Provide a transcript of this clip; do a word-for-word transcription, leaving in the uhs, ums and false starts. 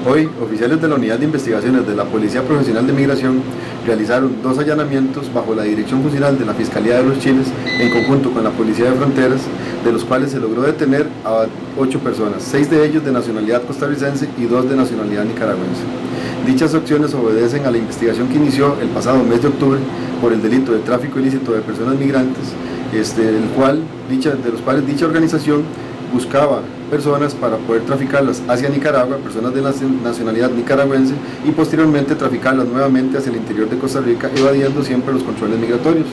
Hoy, oficiales de la Unidad de Investigaciones de la Policía Profesional de Migración realizaron dos allanamientos bajo la dirección funcional de la Fiscalía de los Chiles en conjunto con la Policía de Fronteras, de los cuales se logró detener a ocho personas, seis de ellos de nacionalidad costarricense y dos de nacionalidad nicaragüense. Dichas acciones obedecen a la investigación que inició el pasado mes de octubre por el delito de tráfico ilícito de personas migrantes, este, el cual, dicha, de los cuales dicha organización buscaba personas para poder traficarlas hacia Nicaragua, personas de nacionalidad nicaragüense, y posteriormente traficarlas nuevamente hacia el interior de Costa Rica, evadiendo siempre los controles migratorios.